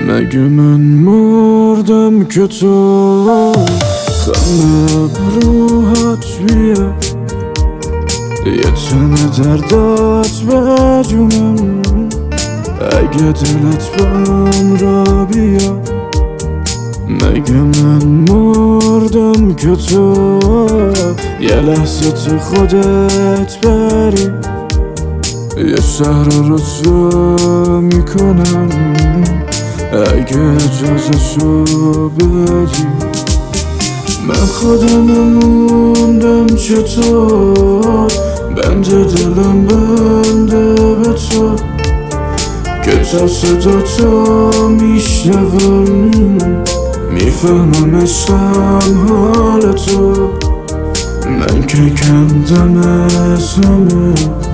مگه من مردم که تو خنده بروحت بیاد، یه تنه دردت به جونم اگه دلت بهم را بیاد. مگه من مردم که تو یه لحظه تو خودت بری، یه شهر رو رسوا میکنم اگه اجازه شو بدی. من خودم موندم چطور، بند دلم بنده به تو که تا صدا تو میشنوم میفهمم عشقم حال تو. من که کندم از همه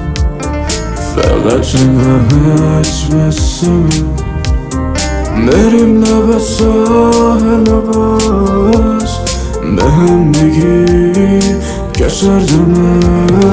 فقط اینقدر بسمه، بریم لب ساحل و باز به هم بگی که سردمه.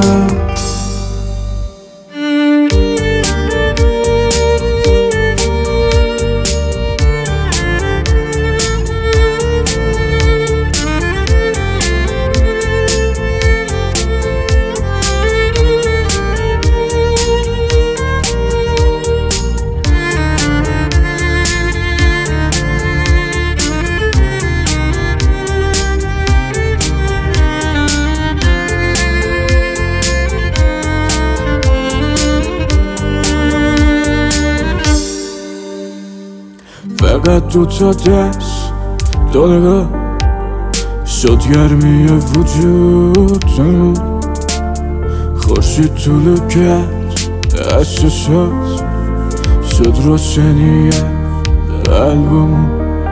فقط دوتا دست دو نگاه شد گرمی وجود، خورشید طولو کرد از چشات شد روشنی قلبم،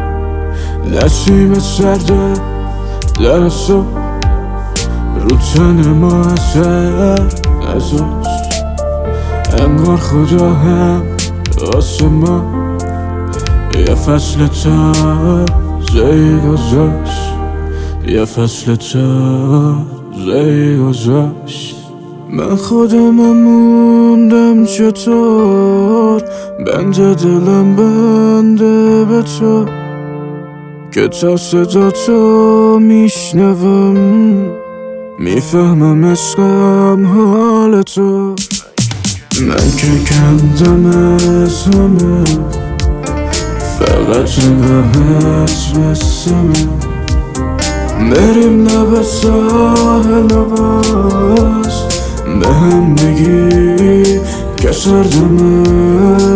نسیم سرده در صبح رو تن ما اثر نذاشت، انگار خدا هم واسه ما یه فصل تازه‌ای گذاشت، یه فصل تازه‌ای گذاشت. من خودم موندم چطور، بند دلم بنده به تو که تا صدا تو میشنوم میفهمم عشقم حال تو. من که کندم از همه فقط اینقدر بسمه، بریم لب ساحل و باز به هم بگی که سردمه.